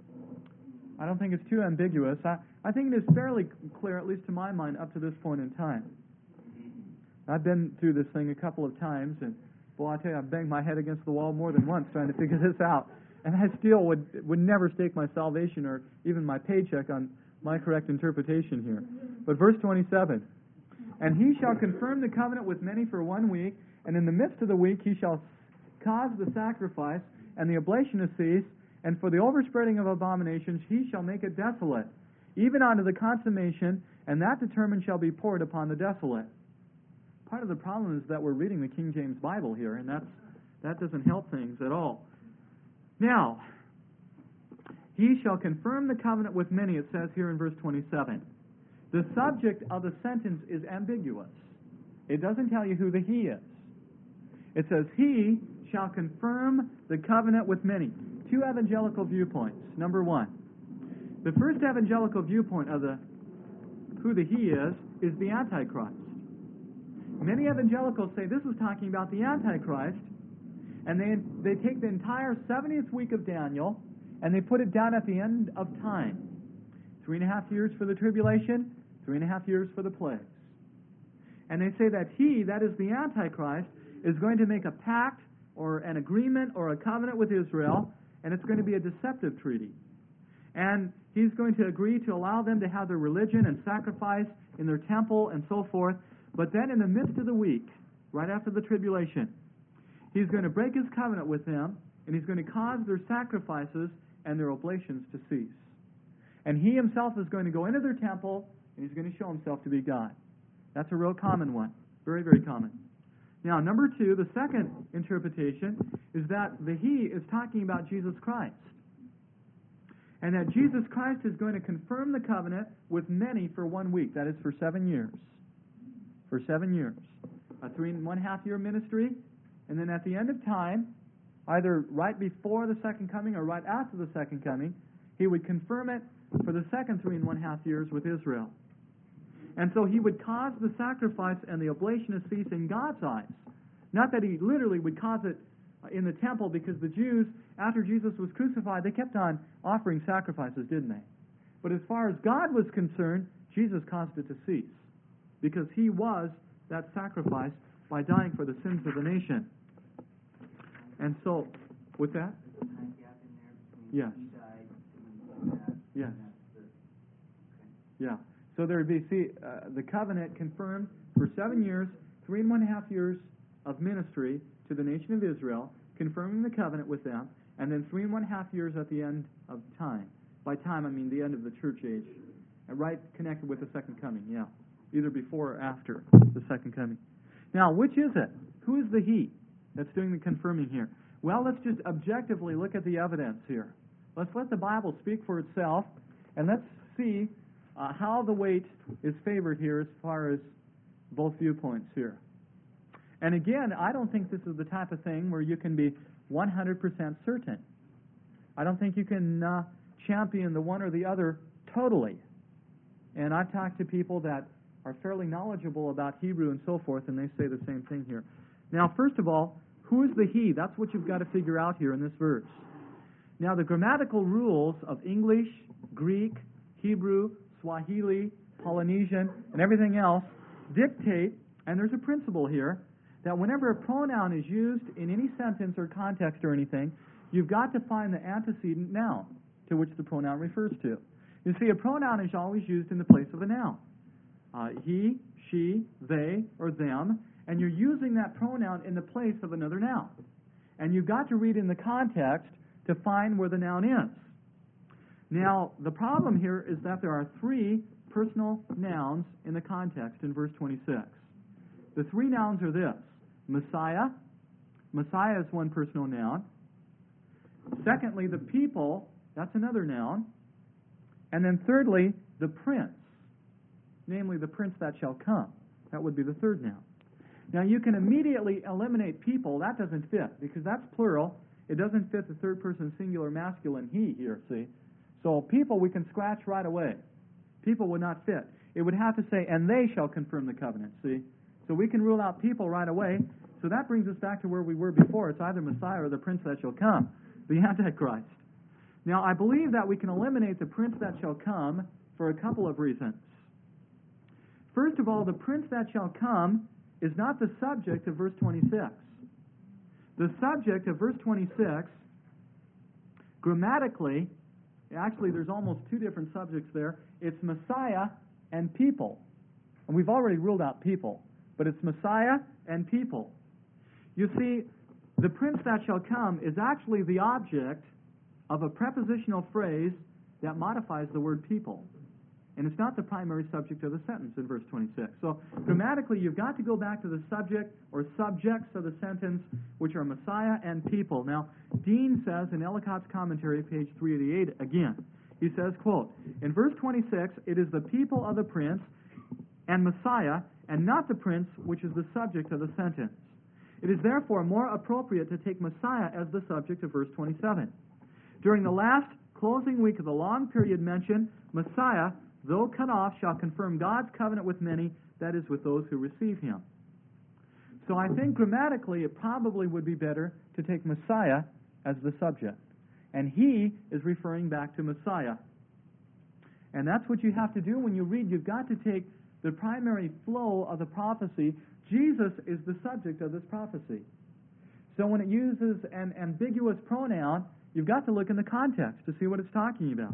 I don't think it's too ambiguous. I, I think it is fairly clear, at least to my mind, up to this point in time. I've been through this thing a couple of times, and, boy, I tell you, I've banged my head against the wall more than once trying to figure this out. And I still would, would never stake my salvation or even my paycheck on my correct interpretation here. But verse twenty-seven. And he shall confirm the covenant with many for one week, and in the midst of the week he shall cause the sacrifice and the oblation to cease, and for the overspreading of abominations he shall make it desolate, even unto the consummation, and that determined shall be poured upon the desolate. Part of the problem is that we're reading the King James Bible here, and that's, that doesn't help things at all. Now, he shall confirm the covenant with many, it says here in verse twenty-seven. The subject of the sentence is ambiguous. It doesn't tell you who the he is. It says, he shall confirm the covenant with many. Two evangelical viewpoints. Number one, the first evangelical viewpoint of the who the he is, is the Antichrist. Many evangelicals say this is talking about the Antichrist, and they, they take the entire seventieth week of Daniel, and they put it down at the end of time. Three and a half years for the tribulation, three and a half years for the plagues. And they say that he, that is the Antichrist, is going to make a pact or an agreement or a covenant with Israel, and it's going to be a deceptive treaty. And he's going to agree to allow them to have their religion and sacrifice in their temple and so forth. But then in the midst of the week, right after the tribulation, he's going to break his covenant with them, and he's going to cause their sacrifices and their oblations to cease. And he himself is going to go into their temple, and he's going to show himself to be God. That's a real common one. Very, very common. Now, number two, the second interpretation is that the he is talking about Jesus Christ. And that Jesus Christ is going to confirm the covenant with many for one week. That is for seven years. For seven years. A three and one half year ministry. And then at the end of time, either right before the second coming or right after the second coming, he would confirm it for the second three and one half years with Israel. And so he would cause the sacrifice and the oblation to cease in God's eyes. Not that he literally would cause it in the temple, because the Jews, after Jesus was crucified, they kept on offering sacrifices, didn't they? But as far as God was concerned, Jesus caused it to cease, because he was that sacrifice by dying for the sins of the nation. And so, with that? There's a time gap in there between Yes. he died and that. Yes. And that's the, okay. Yeah. So there would be, see, uh, the covenant confirmed for seven years, three and one half years of ministry to the nation of Israel, confirming the covenant with them, and then three and one half years at the end of time. By time, I mean the end of the church age. And right connected with the second coming, yeah. Either before or after the second coming. Now, which is it? Who is the he that's doing the confirming here? Well, let's just objectively look at the evidence here. Let's let the Bible speak for itself, and let's see uh, how the weight is favored here as far as both viewpoints here. And again, I don't think this is the type of thing where you can be one hundred percent certain. I don't think you can uh, champion the one or the other totally. And I've talked to people that are fairly knowledgeable about Hebrew and so forth, and they say the same thing here. Now, first of all, who is the he? That's what you've got to figure out here in this verse. Now, the grammatical rules of English, Greek, Hebrew, Swahili, Polynesian, and everything else dictate, and there's a principle here, that whenever a pronoun is used in any sentence or context or anything, you've got to find the antecedent noun to which the pronoun refers to. You see, a pronoun is always used in the place of a noun. Uh, he, she, they, or them, and you're using that pronoun in the place of another noun. And you've got to read in the context to find where the noun is. Now, the problem here is that there are three personal nouns in the context in verse twenty-six. The three nouns are this: Messiah. Messiah is one personal noun. Secondly, the people. That's another noun. And then thirdly, the prince. Namely, the prince that shall come. That would be the third noun. Now, you can immediately eliminate people. That doesn't fit, because that's plural. It doesn't fit the third person singular masculine he here, see? So people we can scratch right away. People would not fit. It would have to say, and they shall confirm the covenant, see? So we can rule out people right away. So that brings us back to where we were before. It's either Messiah or the prince that shall come, the Antichrist. Now, I believe that we can eliminate the prince that shall come for a couple of reasons. First of all, the prince that shall come is not the subject of verse twenty-six. The subject of verse twenty-six, grammatically, actually there's almost two different subjects there. It's Messiah and people. And we've already ruled out people, but it's Messiah and people. You see, the prince that shall come is actually the object of a prepositional phrase that modifies the word people. And it's not the primary subject of the sentence in verse twenty-six. So grammatically, you've got to go back to the subject or subjects of the sentence, which are Messiah and people. Now, Dean says in Ellicott's commentary, page three eighty-eight, again, he says, quote, in verse twenty-six, it is the people of the prince and Messiah, and not the prince, which is the subject of the sentence. It is therefore more appropriate to take Messiah as the subject of verse twenty-seven. During the last closing week of the long period mentioned, Messiah, though cut off, shall confirm God's covenant with many, that is, with those who receive him. So I think grammatically it probably would be better to take Messiah as the subject. And he is referring back to Messiah. And that's what you have to do when you read. You've got to take the primary flow of the prophecy. Jesus is the subject of this prophecy. So when it uses an ambiguous pronoun, you've got to look in the context to see what it's talking about.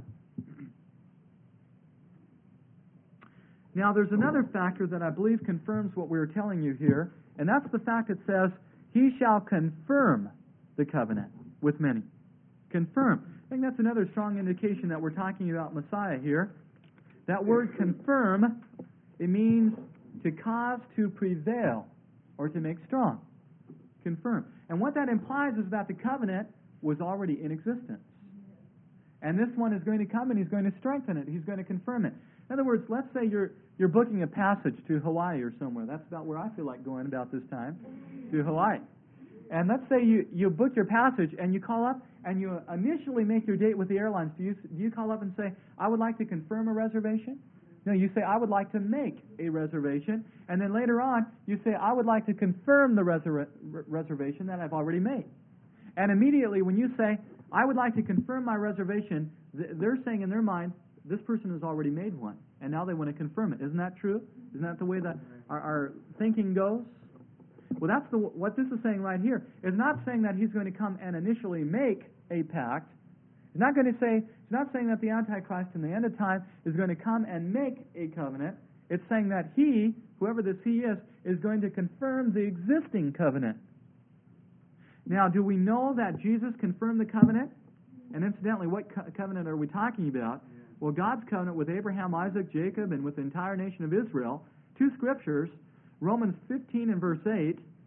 Now, there's another factor that I believe confirms what we were telling you here, and that's the fact it says, he shall confirm the covenant with many. Confirm. I think that's another strong indication that we're talking about Messiah here. That word confirm, it means to cause to prevail or to make strong. Confirm. And what that implies is that the covenant was already in existence. And this one is going to come and he's going to strengthen it. He's going to confirm it. In other words, let's say you're you're booking a passage to Hawaii or somewhere. That's about where I feel like going about this time, to Hawaii. And let's say you, you book your passage and you call up and you initially make your date with the airlines. Do you, do you call up and say, I would like to confirm a reservation? No, you say, I would like to make a reservation. And then later on, you say, I would like to confirm the reser- reservation that I've already made. And immediately when you say, I would like to confirm my reservation, they're saying in their mind, this person has already made one, and now they want to confirm it. Isn't that true? Isn't that the way that our, our thinking goes? Well, that's the, what this is saying right here. It's not saying that he's going to come and initially make a pact. It's not going to say, it's not saying that the Antichrist in the end of time is going to come and make a covenant. It's saying that he, whoever this he is, is going to confirm the existing covenant. Now, do we know that Jesus confirmed the covenant? And incidentally, what co- covenant are we talking about? Well, God's covenant with Abraham, Isaac, Jacob, and with the entire nation of Israel. Two scriptures, Romans fifteen and verse eight,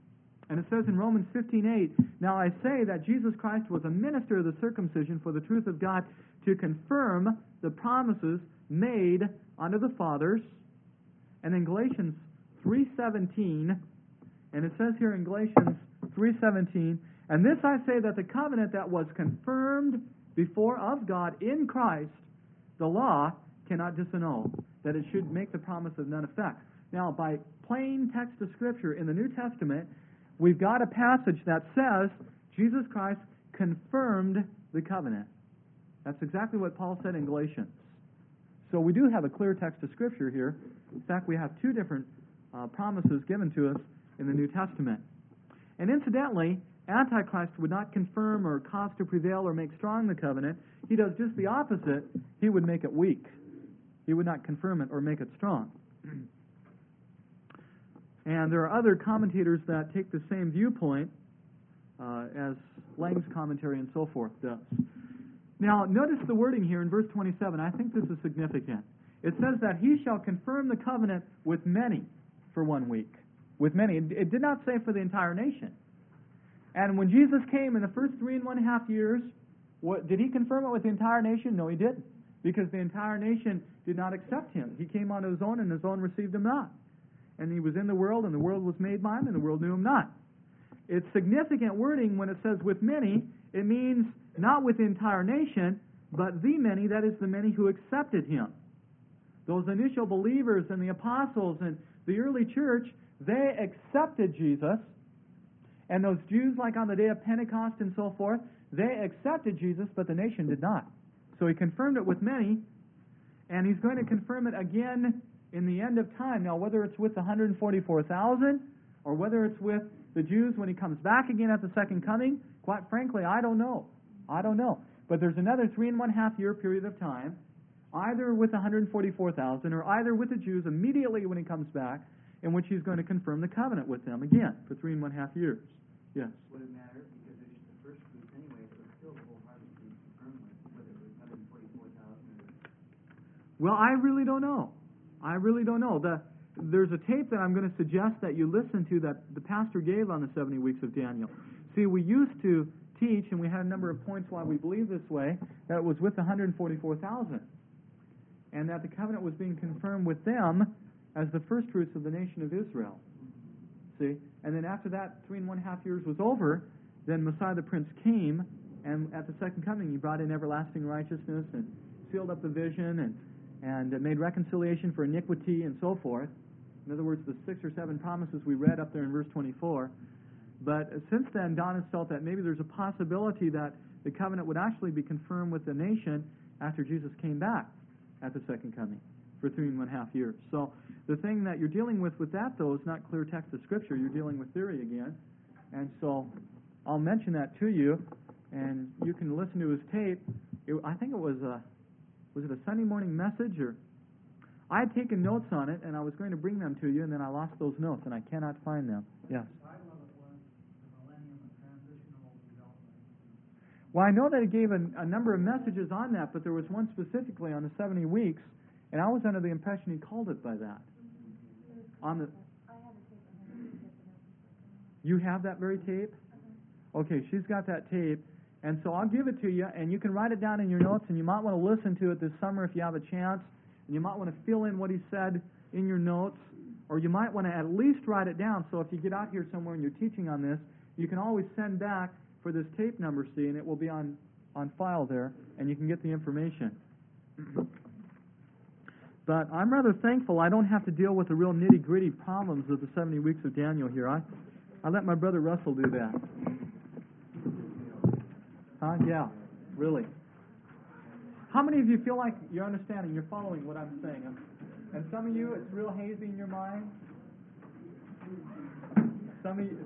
And it says in Romans fifteen eight, "Now I say that Jesus Christ was a minister of the circumcision for the truth of God, to confirm the promises made unto the fathers." And in Galatians three seventeen, and it says here in Galatians three seventeen, "And this I say, that the covenant that was confirmed before of God in Christ, the law cannot disannul, that it should make the promise of none effect." Now, by plain text of Scripture in the New Testament, we've got a passage that says Jesus Christ confirmed the covenant. That's exactly what Paul said in Galatians. So we do have a clear text of Scripture here. In fact, we have two different uh, promises given to us in the New Testament. And incidentally, Antichrist would not confirm or cause to prevail or make strong the covenant. He does just the opposite. He would make it weak. He would not confirm it or make it strong. And there are other commentators that take the same viewpoint uh, as Lang's commentary and so forth does. Now, notice the wording here in verse twenty-seven. I think this is significant. It says that he shall confirm the covenant with many for one week. With many. It did not say for the entire nation. And when Jesus came in the first three and one half years, what, did he confirm it with the entire nation? No, he didn't. Because the entire nation did not accept him. He came unto his own, and his own received him not. And he was in the world, and the world was made by him, and the world knew him not. It's significant wording when it says with many. It means not with the entire nation, but the many, that is the many who accepted him. Those initial believers and the apostles and the early church, they accepted Jesus. And those Jews, like on the day of Pentecost and so forth, they accepted Jesus, but the nation did not. So he confirmed it with many, and he's going to confirm it again in the end of time. Now, whether it's with the one hundred forty-four thousand, or whether it's with the Jews when he comes back again at the second coming, quite frankly, I don't know. I don't know. But there's another three and one half year period of time, either with one hundred forty-four thousand, or either with the Jews immediately when he comes back, in which he's going to confirm the covenant with them again for three and one half years. Yes? Would it matter? Because it's the first fruits anyway, so it's still wholeheartedly confirmed with whether it was one hundred forty-four thousand or... Well, I really don't know. I really don't know. The, there's a tape that I'm going to suggest that you listen to that the pastor gave on the seventy weeks of Daniel. See, we used to teach, and we had a number of points why we believe this way, that it was with the one hundred forty-four thousand, and that the covenant was being confirmed with them as the first fruits of the nation of Israel. See? And then after that three and one half years was over, then Messiah the Prince came, and at the second coming he brought in everlasting righteousness and sealed up the vision and, and made reconciliation for iniquity and so forth. In other words, the six or seven promises we read up there in verse twenty-four. But since then, Don has felt that maybe there's a possibility that the covenant would actually be confirmed with the nation after Jesus came back at the second coming for three and one half years. So the thing that you're dealing with with that, though, is not clear text of Scripture. You're dealing with theory again. And so I'll mention that to you, and you can listen to his tape. It, I think it was a, was it a Sunday morning message? Or I had taken notes on it, and I was going to bring them to you, and then I lost those notes, and I cannot find them. Yes? Well, I know that he gave a, a number of messages on that, but there was one specifically on the seventy weeks, and I was under the impression he called it by that. On the, you have that very tape? Okay, she's got that tape, and so I'll give it to you, and you can write it down in your notes, and you might want to listen to it this summer if you have a chance, and you might want to fill in what he said in your notes, or you might want to at least write it down, so if you get out here somewhere and you're teaching on this, you can always send back for this tape number, see, and it will be on, on file there, and you can get the information. But I'm rather thankful I don't have to deal with the real nitty-gritty problems of the seventy weeks of Daniel here. I, I let my brother Russell do that. Huh? Yeah, really. How many of you feel like you're understanding, you're following what I'm saying? And some of you, it's real hazy in your mind. Some of you...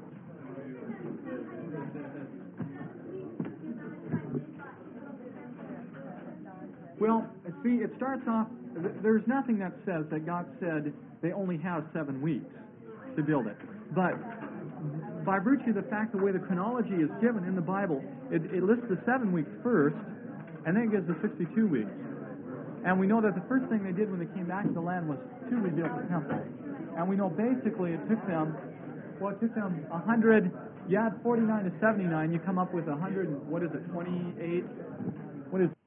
Well, see, it starts off, there's nothing that says that God said they only have seven weeks to build it. But by virtue of the fact the way the chronology is given in the Bible, it, it lists the seven weeks first, and then it gives the sixty-two weeks. And we know that the first thing they did when they came back to the land was to rebuild the temple. And we know basically it took them Well, it took them a hundred. You add forty-nine to seventy-nine, you come up with a hundred. What is it? Twenty-eight. What is